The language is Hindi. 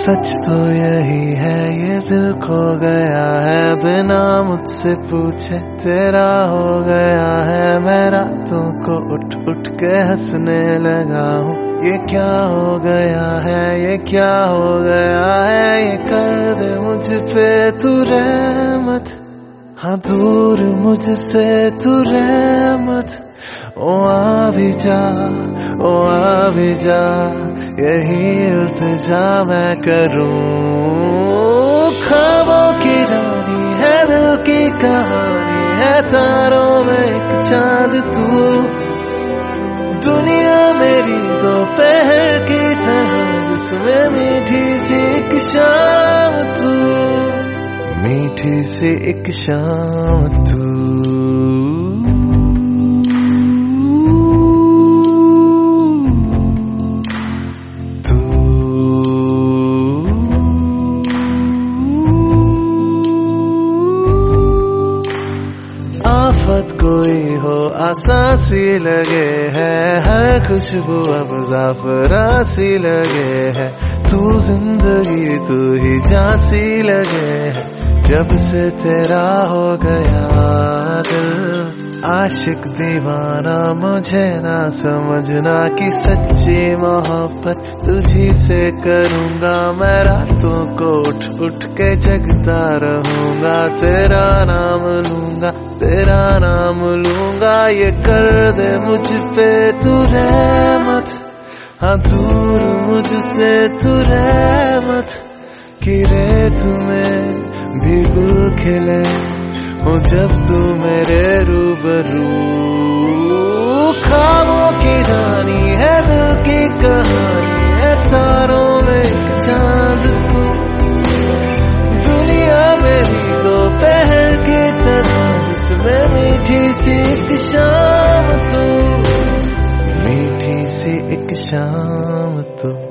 सच तो यही है, ये दिल खो गया है बिना मुझसे पूछे तेरा हो गया है। मैं रातों को उठ उठ के हंसने लगा हूँ। ये क्या हो गया है, ये क्या हो गया है, ये कर दे मुझ पे तू रहमत। हाँ दूर मुझसे तू रहमत। ओ आ भी जा, ओ आ भी जा, यही इल्तिजा मैं करूं। ख्वाबों की रानी है दिल की कहानी है, तारों में एक चांद तू। दुनिया मेरी दोपहर की तरह, जिसमें मीठी सी एक शाम तू, मीठी सी एक शाम तू। आफत कोई हो आसान सी लगे है, हर खुशबू अब ज़ाफ़रान सी लगे है। तू जिंदगी तू ही जान सी लगे है, जब से तेरा हो गया दिल। आशिक दीवाना मुझे ना समझना कि सच्ची मोहब्बत तुझी से करूँगा। मैं रातों को उठ उठ के जगता रहूँगा, तेरा नाम लूँगा, तेरा नाम लूँगा। ये कर दे मुझ पे तू रहमत। हाँ दूर मुझसे तू रहमत। कि रेत में भी गुल खिले हो जब तू मेरे रूबरू। ख्वाबों की रानी है दिल की कहानी है, तारों में एक चांद तू। दुनिया मेरी दोपहर की तरह, जिसमें मीठी सी एक शाम तू, मीठी सी एक शाम तू।